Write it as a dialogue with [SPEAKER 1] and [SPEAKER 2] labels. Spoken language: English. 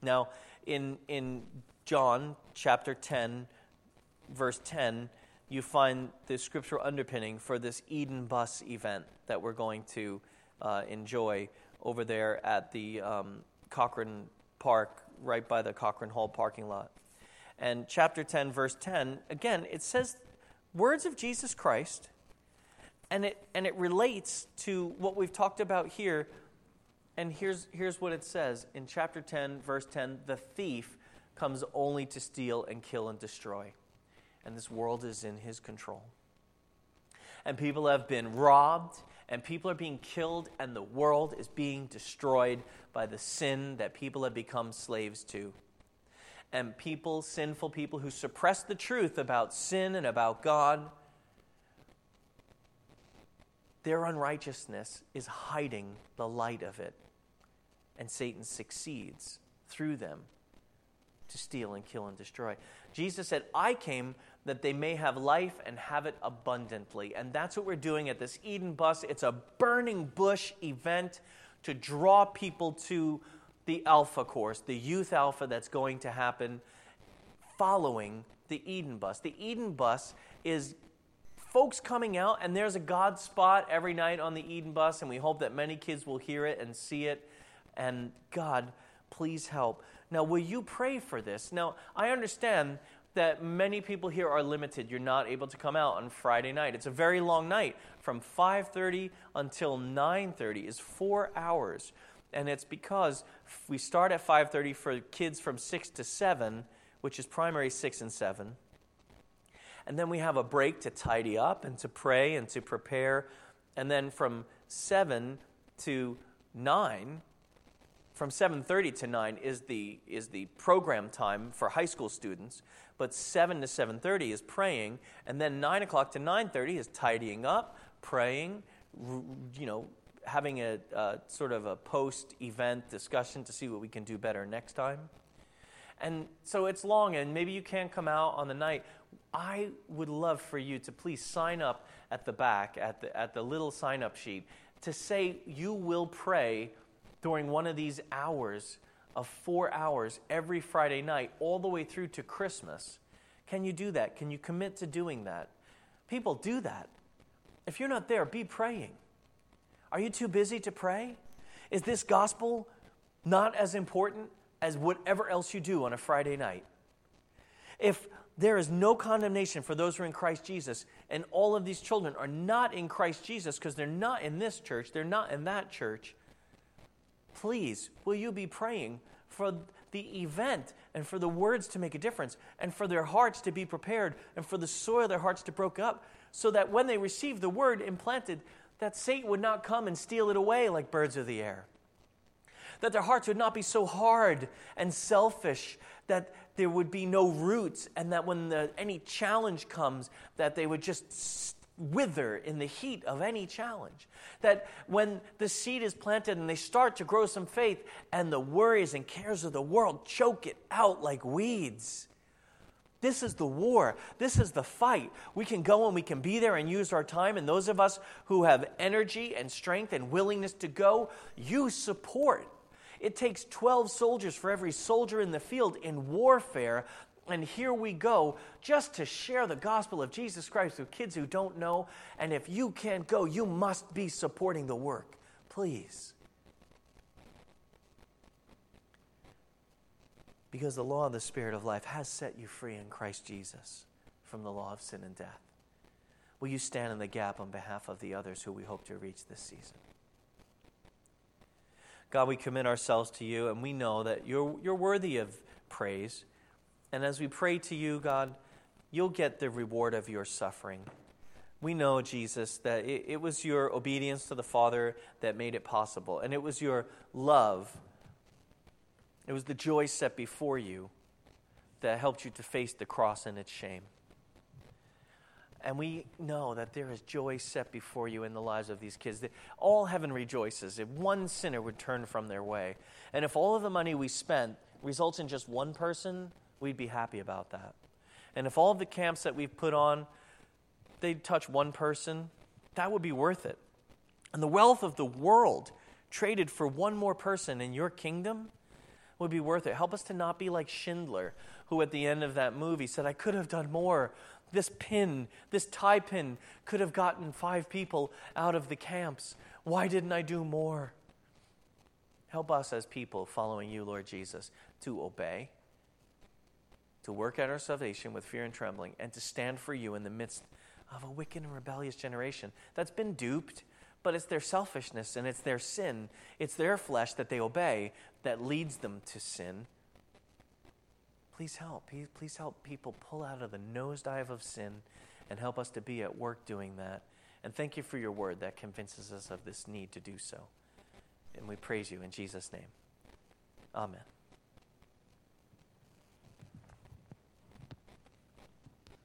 [SPEAKER 1] Now, in John chapter 10, verse 10, you find the scriptural underpinning for this Eden Bus event that we're going to enjoy over there at the Cochrane Park, right by the Cochrane Hall parking lot. And chapter 10, verse 10, again, it says words of Jesus Christ, and it relates to what we've talked about here. And here's what it says in chapter 10, verse 10, the thief comes only to steal and kill and destroy. And this world is in his control. And people have been robbed, and people are being killed, and the world is being destroyed by the sin that people have become slaves to. And people, sinful people who suppress the truth about sin and about God, their unrighteousness is hiding the light of it. And Satan succeeds through them to steal and kill and destroy. Jesus said, I came that they may have life and have it abundantly. And that's what we're doing at this Eden Bus. It's a burning bush event to draw people to the Alpha course, the Youth Alpha that's going to happen following the Eden Bus. The Eden Bus is folks coming out, and there's a God spot every night on the Eden Bus, and we hope that many kids will hear it and see it. And God, please help. Now, will you pray for this? Now, I understand that many people here are limited. You're not able to come out on Friday night. It's a very long night. From 5:30 until 9:30 is 4 hours. And it's because we start at 5:30 for kids from 6 to 7, which is primary 6 and 7. And then we have a break to tidy up and to pray and to prepare. And then from 7 to 9, from 7:30 to 9 is the program time for high school students. But 7 to 7:30 is praying. And then 9 o'clock to 9:30 is tidying up, praying, having a sort of a post-event discussion to see what we can do better next time. And so it's long, and maybe you can't come out on the night. I would love for you to please sign up at the back, at the little sign-up sheet, to say you will pray during one of these hours of 4 hours every Friday night, all the way through to Christmas. Can you do that? Can you commit to doing that? People, do that. If you're not there, be praying. Are you too busy to pray? Is this gospel not as important as whatever else you do on a Friday night? If there is no condemnation for those who are in Christ Jesus, and all of these children are not in Christ Jesus because they're not in this church, they're not in that church, please, will you be praying for the event and for the words to make a difference and for their hearts to be prepared and for the soil of their hearts to break up so that when they receive the word implanted, that Satan would not come and steal it away like birds of the air. That their hearts would not be so hard and selfish that there would be no roots, and that when any challenge comes, that they would just wither in the heat of any challenge. That when the seed is planted and they start to grow some faith, and the worries and cares of the world choke it out like weeds. This is the war. This is the fight. We can go and we can be there and use our time, and those of us who have energy and strength and willingness to go, you support. It takes 12 soldiers for every soldier in the field in warfare, and here we go just to share the gospel of Jesus Christ with kids who don't know. And if you can't go, you must be supporting the work. Please. Because the law of the Spirit of life has set you free in Christ Jesus from the law of sin and death. Will you stand in the gap on behalf of the others who we hope to reach this season? God, we commit ourselves to you, and we know that you're worthy of praise. And as we pray to you, God, you'll get the reward of your suffering. We know, Jesus, that it was your obedience to the Father that made it possible. And it was your love, it was the joy set before you that helped you to face the cross and its shame. And we know that there is joy set before you in the lives of these kids. All heaven rejoices if one sinner would turn from their way. And if all of the money we spent results in just one person, we'd be happy about that. And if all of the camps that we've put on, they'd touch one person, that would be worth it. And the wealth of the world traded for one more person in your kingdom, would be worth it. Help us to not be like Schindler, who at the end of that movie said, I could have done more. This pin, this tie pin, could have gotten 5 people out of the camps. Why didn't I do more? Help us as people following you, Lord Jesus, to obey, to work out our salvation with fear and trembling, and to stand for you in the midst of a wicked and rebellious generation that's been duped, but it's their selfishness and it's their sin, it's their flesh that they obey that leads them to sin. Please help. Please help people pull out of the nosedive of sin and help us to be at work doing that. And thank you for your word that convinces us of this need to do so. And we praise you in Jesus' name. Amen.